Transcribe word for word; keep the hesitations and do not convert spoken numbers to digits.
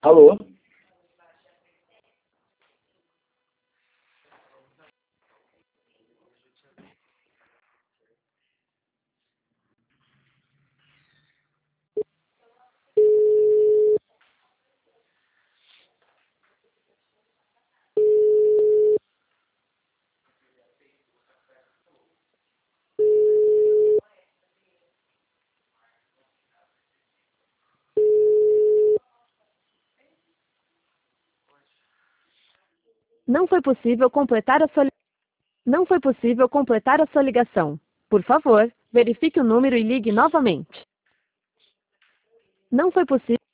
Alô? Não foi possível completar a sua li- Não foi possível completar a sua ligação. Por favor, verifique o número e ligue novamente. Não foi possível